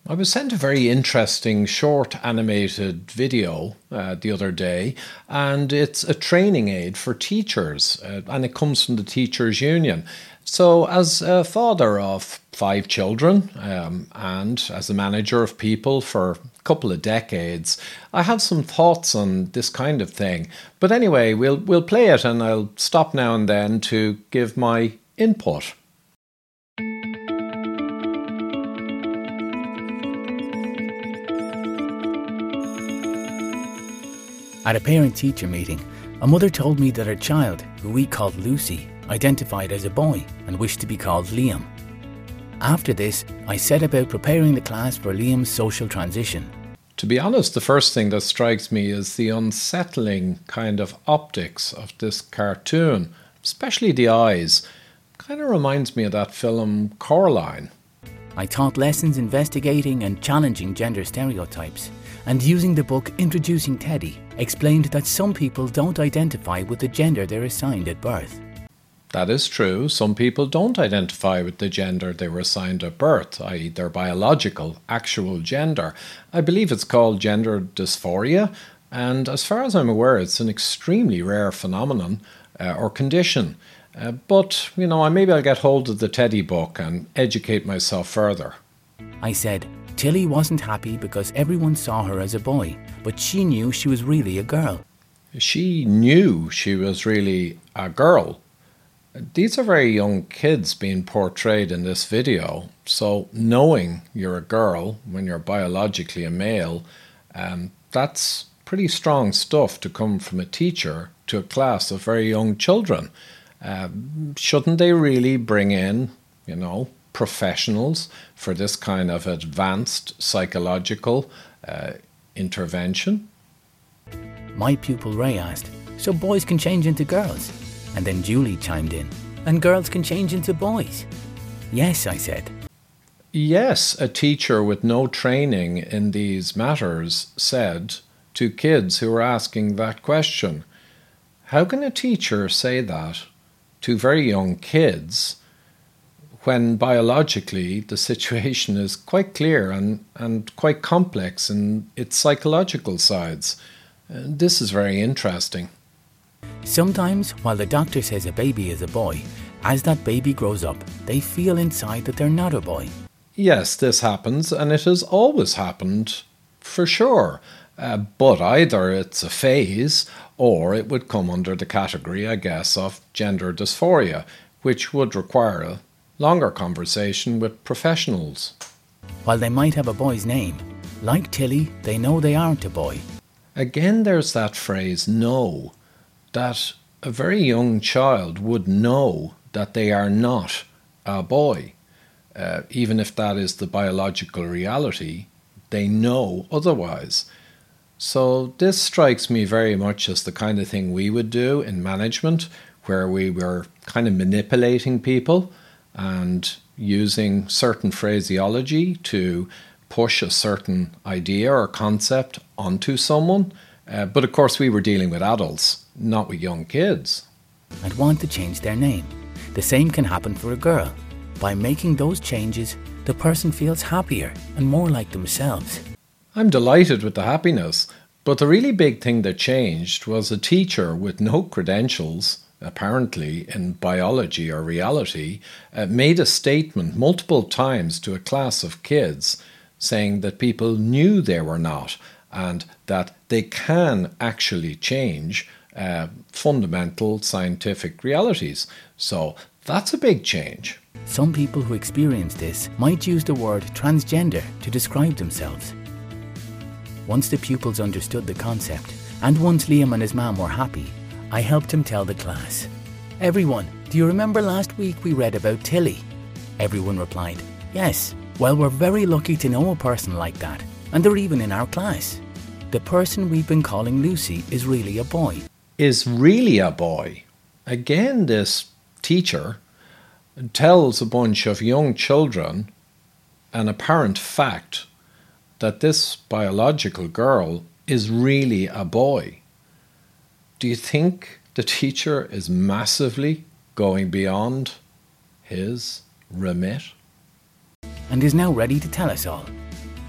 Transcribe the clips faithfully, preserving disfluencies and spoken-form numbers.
I was sent a very interesting short animated video uh, the other day, and it's a training aid for teachers, uh, and it comes from the Teachers Union. So as a father of five children um, and as a manager of people for a couple of decades, I have some thoughts on this kind of thing. But anyway, we'll, we'll play it, and I'll stop now and then to give my input. At a parent-teacher meeting, a mother told me that her child, who we called Lucy, identified as a boy and wished to be called Liam. After this, I set about preparing the class for Liam's social transition. To be honest, the first thing that strikes me is the unsettling kind of optics of this cartoon, especially the eyes. Kind of reminds me of that film Coraline. I taught lessons investigating and challenging gender stereotypes, and using the book Introducing Teddy, explained that some people don't identify with the gender they're assigned at birth. That is true. Some people don't identify with the gender they were assigned at birth, that is their biological, actual gender. I believe it's called gender dysphoria, and as far as I'm aware, it's an extremely rare phenomenon uh, or condition. Uh, but, you know, maybe I'll get hold of the Teddy book and educate myself further. I said, Tilly wasn't happy because everyone saw her as a boy, but she knew she was really a girl. She knew she was really a girl. These are very young kids being portrayed in this video, so knowing you're a girl when you're biologically a male, um, that's pretty strong stuff to come from a teacher to a class of very young children. Uh, shouldn't they really bring in, you know, professionals for this kind of advanced psychological uh, intervention? My pupil Ray asked, so boys can change into girls? And then Julie chimed in, and girls can change into boys? Yes, I said. Yes, a teacher with no training in these matters said to kids who were asking that question. How can a teacher say that to very young kids when biologically the situation is quite clear and, and quite complex in its psychological sides? Uh, this is very interesting. Sometimes, while the doctor says a baby is a boy, as that baby grows up, they feel inside that they're not a boy. Yes, this happens, and it has always happened, for sure. Uh, but either it's a phase, or it would come under the category, I guess, of gender dysphoria, which would require a longer conversation with professionals. While they might have a boy's name, like Tilly, they know they aren't a boy. Again, there's that phrase, know, that a very young child would know that they are not a boy. Uh, even if that is the biological reality, they know otherwise. So this strikes me very much as the kind of thing we would do in management, where we were kind of manipulating people and using certain phraseology to push a certain idea or concept onto someone. Uh, but of course we were dealing with adults, not with young kids. And want to change their name. The same can happen for a girl. By making those changes, the person feels happier and more like themselves. I'm delighted with the happiness, but the really big thing that changed was a teacher with no credentials, apparently in biology or reality, uh, made a statement multiple times to a class of kids saying that people knew they were not, and that they can actually change uh, fundamental scientific realities. So that's a big change. Some people who experience this might use the word transgender to describe themselves. Once the pupils understood the concept, and once Liam and his mum were happy, I helped him tell the class. Everyone, do you remember last week we read about Tilly? Everyone replied, yes. Well, we're very lucky to know a person like that, and they're even in our class. The person we've been calling Lucy is really a boy. Is really a boy. Again, this teacher tells a bunch of young children an apparent fact that this biological girl is really a boy. Do you think the teacher is massively going beyond his remit? And is now ready to tell us all.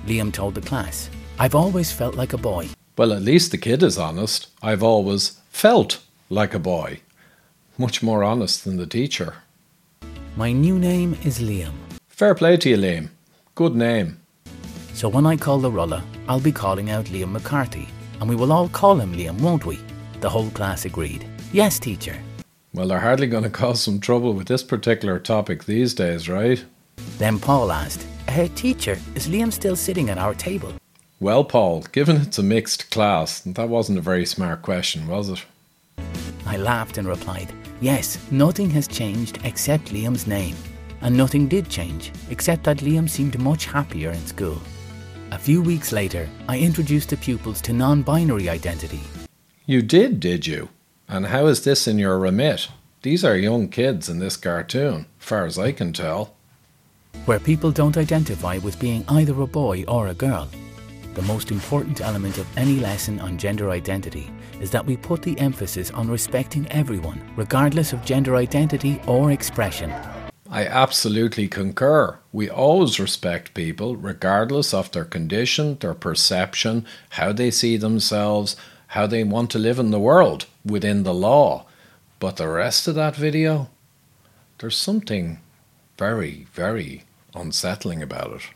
Liam told the class. I've always felt like a boy. Well, at least the kid is honest. I've always felt like a boy. Much more honest than the teacher. My new name is Liam. Fair play to you, Liam. Good name. So when I call the rulla, I'll be calling out Liam McCarthy. And we will all call him Liam, won't we? The whole class agreed. Yes, teacher. Well, they're hardly going to cause some trouble with this particular topic these days, right? Then Paul asked, Hey, teacher, is Liam still sitting at our table? Well, Paul, given it's a mixed class, that wasn't a very smart question, was it? I laughed and replied, Yes, nothing has changed except Liam's name. And nothing did change, except that Liam seemed much happier in school. A few weeks later, I introduced the pupils to non-binary identity. You did, did you? And how is this in your remit? These are young kids in this cartoon, far as I can tell. Where people don't identify with being either a boy or a girl. The most important element of any lesson on gender identity is that we put the emphasis on respecting everyone, regardless of gender identity or expression. I absolutely concur. We always respect people, regardless of their condition, their perception, how they see themselves, how they want to live in the world, within the law. But the rest of that video, there's something very, very unsettling about it.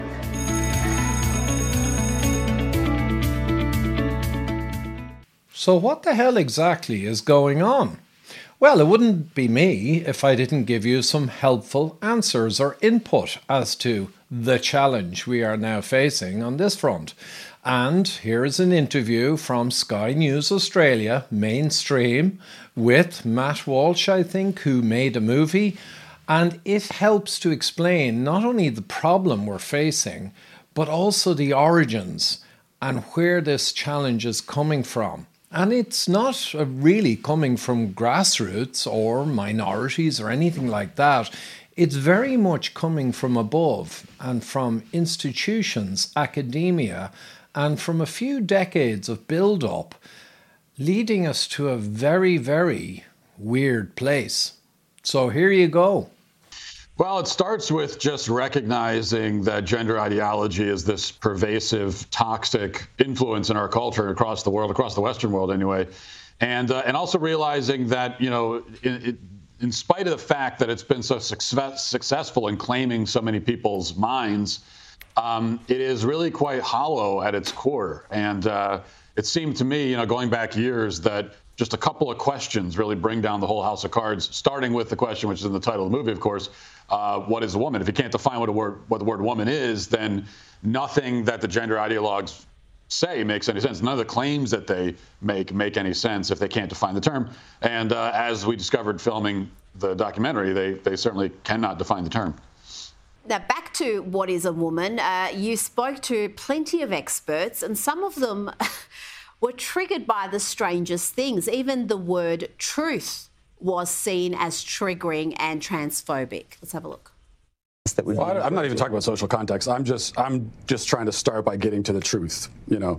So what the hell exactly is going on? Well, it wouldn't be me if I didn't give you some helpful answers or input as to the challenge we are now facing on this front. And here is an interview from Sky News Australia, mainstream, with Matt Walsh, I think, who made a movie. And it helps to explain not only the problem we're facing, but also the origins and where this challenge is coming from. And it's not really coming from grassroots or minorities or anything like that. It's very much coming from above and from institutions, academia, and from a few decades of build-up, leading us to a very, very weird place. So here you go. Well, it starts with just recognizing that gender ideology is this pervasive, toxic influence in our culture across the world, across the Western world anyway. And uh, and also realizing that, you know, it, it, in spite of the fact that it's been so success, successful in claiming so many people's minds, um, it is really quite hollow at its core. And uh, it seemed to me, you know, going back years, that just a couple of questions really bring down the whole house of cards, starting with the question, which is in the title of the movie, of course, uh, what is a woman? If you can't define what a word, what the word woman is, then nothing that the gender ideologues say makes any sense. None of the claims that they make make any sense if they can't define the term. And uh, as we discovered filming the documentary, they, they certainly cannot define the term. Now, back to what is a woman. Uh, you spoke to plenty of experts, and some of them were triggered by the strangest things. Even the word truth was seen as triggering and transphobic. Let's have a look. That well, I, I'm not even talking about social context. I'm just I'm just trying to start by getting to the truth, you know.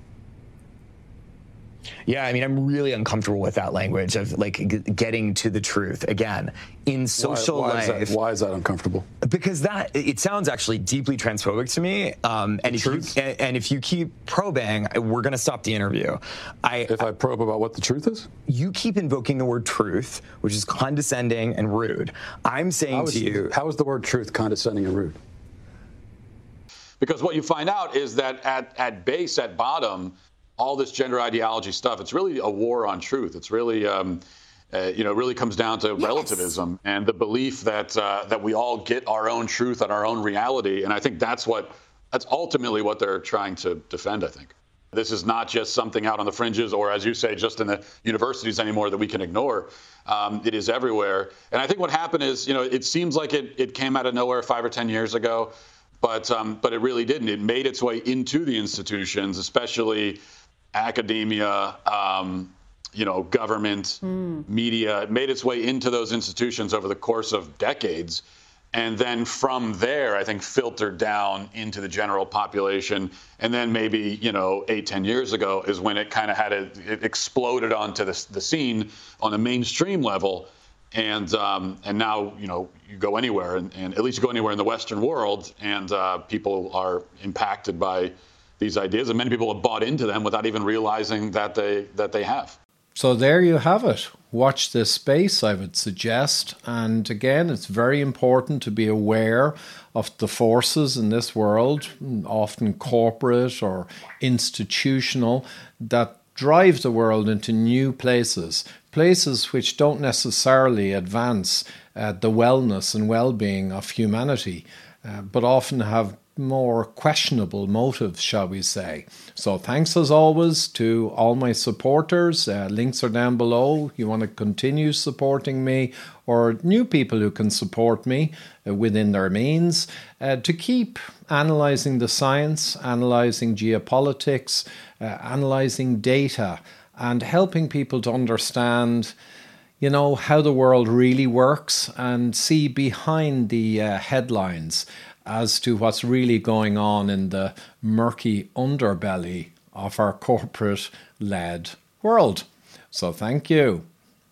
Yeah, I mean, I'm really uncomfortable with that language of like g- getting to the truth. Again, in social why, why life, is that, why is that uncomfortable? Because that it sounds actually deeply transphobic to me. Um, and if truth? you and, and if you keep probing, we're going to stop the interview. I, if I, I probe about what the truth is, you keep invoking the word truth, which is condescending and rude. I'm saying how is, to you, how is the word truth condescending and rude? Because what you find out is that at at base, at bottom, all this gender ideology stuff, it's really a war on truth. It's really, um, uh, you know, really comes down to yes. relativism and the belief that uh, that we all get our own truth and our own reality. And I think that's what that's ultimately what they're trying to defend, I think. This is not just something out on the fringes or, as you say, just in the universities anymore that we can ignore. Um, it is everywhere. And I think what happened is, you know, it seems like it, it came out of nowhere five or ten years ago, but um, but it really didn't. It made its way into the institutions, especially academia, um, you know, government, mm. media. It made its way into those institutions over the course of decades. And then from there, I think, filtered down into the general population. And then maybe, you know, eight, ten years ago is when it kind of had a, it exploded onto the, the scene on a mainstream level. And um, and now, you know, you go anywhere, and, and at least you go anywhere in the Western world, and uh, people are impacted by these ideas, and many people have bought into them without even realizing that they that they have. So there you have it. Watch this space, I would suggest. And again, it's very important to be aware of the forces in this world, often corporate or institutional, that drive the world into new places, places which don't necessarily advance uh, the wellness and well-being of humanity, uh, but often have more questionable motives, shall we say. So thanks as always to all my supporters. Uh, links are down below. You want to continue supporting me, or new people who can support me uh, within their means, uh, to keep analysing the science, analysing geopolitics, uh, analysing data, and helping people to understand, you know, how the world really works and see behind the uh, headlines as to what's really going on in the murky underbelly of our corporate-led world. So thank you.